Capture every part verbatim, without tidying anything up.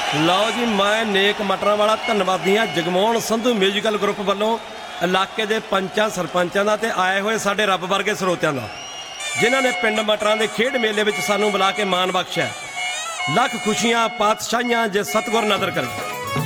ਲਓ ਜੀ, ਮੈਂ ਨੇਕ ਮਟਰਾਂ ਵਾਲਾ ਧੰਨਵਾਦੀ ਹਾਂ ਜਗਮੋਹਨ ਸੰਧੂ ਮਿਊਜ਼ੀਕਲ ਗਰੁੱਪ ਵੱਲੋਂ ਇਲਾਕੇ ਦੇ ਪੰਚਾਂ ਸਰਪੰਚਾਂ ਦਾ ਤੇ ਆਏ ਹੋਏ ਸਾਡੇ ਰੱਬ ਵਰਗੇ ਸਰੋਤਿਆਂ ਦਾ, ਜਿਨ੍ਹਾਂ ਨੇ ਪਿੰਡ ਮਟਰਾਂ ਦੇ ਖੇਡ ਮੇਲੇ ਵਿੱਚ ਸਾਨੂੰ ਬੁਲਾ ਕੇ ਮਾਣ ਬਖਸ਼ਿਆ। ਲੱਖ ਖੁਸ਼ੀਆਂ ਪਾਤਸ਼ਾਹੀਆਂ ਜੇ ਸਤਿਗੁਰ ਨਦਰ ਕਰੇ।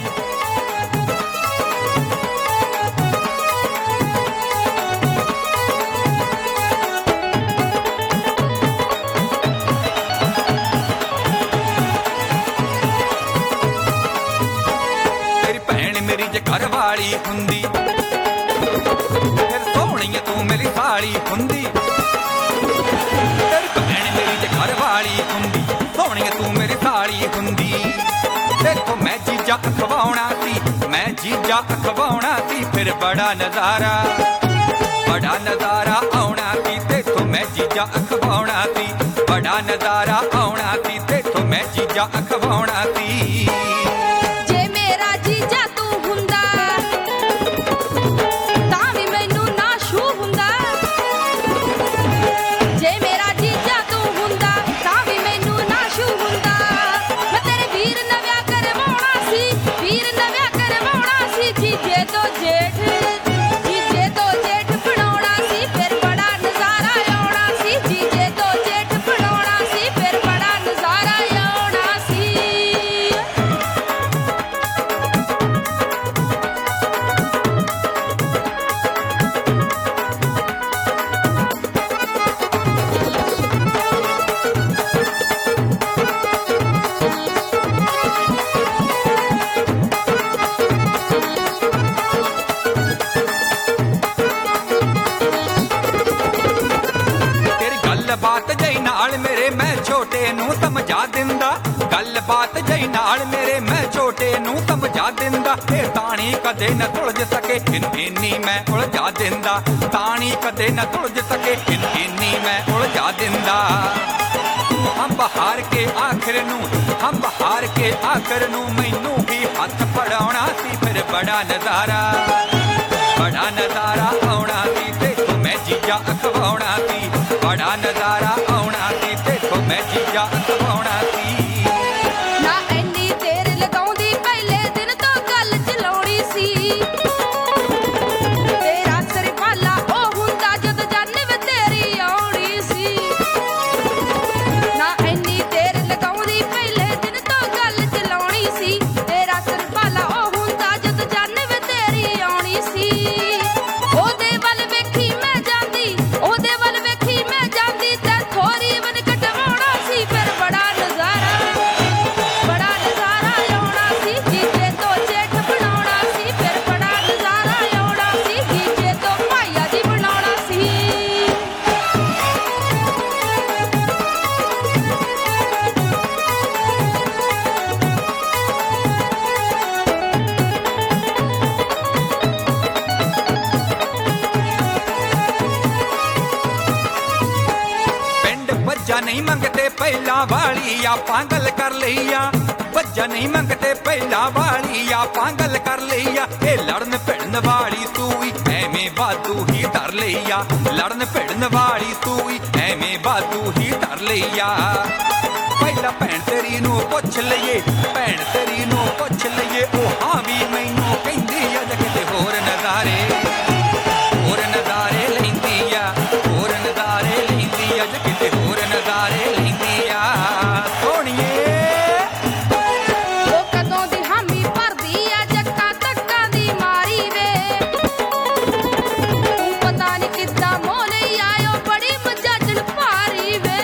मेरी जे घर वाली हुंदी फिर सोहणी तू मेरी साली हुंदी। तेरी भैन मेरी जे घर वाली हुंदी सोहणी तू मेरी साली हुंदी। देखो मैं जीजा अखवाउणा सी मैं जीजा अखवाउणा सी फिर बड़ा नजारा बड़ा नजारा आउणा सी। देखो मैं जीजा अखवाउणा सी बड़ा नजारा आउणा सी। देखो मैं जीजा अखवाउणा सी। बात जई नाल मेरे मैं छोटे नू समझा दिंदा। गल बात जई नाल मेरे मैं छोटे नू समझा दिंदा। ए ताणी कदे न तुलझ सके इन इन्नी मैं उलझा दिंदा। ताणी कदे न तुलझ सके इन इन्नी मैं उलझा दिंदा। हम बहार के आखिर नू हम बहार के आखिर नू मैनू भी हथ फड़ाउणा सी फिर बड़ा नजारा बड़ा नजारा आउणा सी। देखो मैं जीजा अखवाउणा सी बड़ा नजारा आउणा सी। देखो मैं जीजा अखवाउणा सी। ना एनी देर लगाउंदी पहले दिन तो गल चलाउणी सी। तेरा सिर पाला ओ हुंदा जद जाने वे तेरी आउणी सी। ना एनी देर लगाउंदी पहले दिन तो गल चलाउणी सी। तेरा सिर पाला ओ हुंदा जद जाने वे तेरी आउणी सी। ओदे वल वेखी मैं जांदी ओदे वल वेखी मैं जांदी ते थोड़ी वन कटवाउणा सी फिर बड़ा नजारा बड़ा नजारा आउणा सी। जीजे तो जेठ बनाउणा सी फिर बड़ा नजारा आउणा सी। जीजे तो भाईया जी बनाउणा सी। बच्चा नहीं मंगते पहला वाली या पागल कर लिया। बच्चा नहीं मंगते पहला वाली या पागल कर लिया। ए लड़न भिड़न वाली तू ही एवें बादू ही धर लिया। लड़न भिड़न वाली तू ही एवें बादू ही धर लिया। पहला भैन तेरी नू पुछ लईए भैन तेरी नू पुछ लईए ओ हाँ भी मैनू कहंदी अज किते होर नज़ारे होर नज़ारे लैंदी आ होर नज़ारे लैंदी अज किते होर नज़ारे लैंदी आ। सोहणीए ओ कदों दी हामी भरदी आ जक्का तक्का दी मारी वे। तू पता नहीं किद्दां मोले आयो बड़ी मजाजन भारी वे।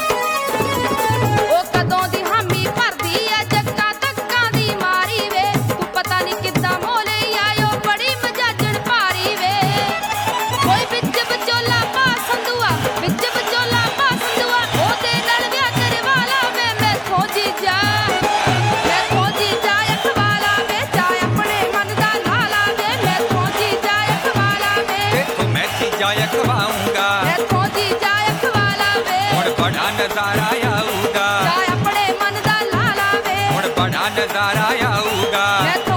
ओ कदों दी हामी भरदी आ जक्का तक्का दी मारी वे। तू पता नहीं किद्दां मोले आयो बड़ी मजाजन भारी वे। कोई बिच बचोला पा संदुआ बिच बचोला पा संदुआ ओदे नाल विआह करे वाला वे। मैं खोजी जा मैं खोजी जा अखवाला वे जा अपने मन दा लाला वे। मैं खोजी जा अखवाला वे देखो मैं जीजा अखवाऊंगा। मैं खोजी जा अखवाला वे हुण बड़ा नज़ारा आऊगा। जा अपने मन दा लाला वे हुण बड़ा नज़ारा आऊगा। मैं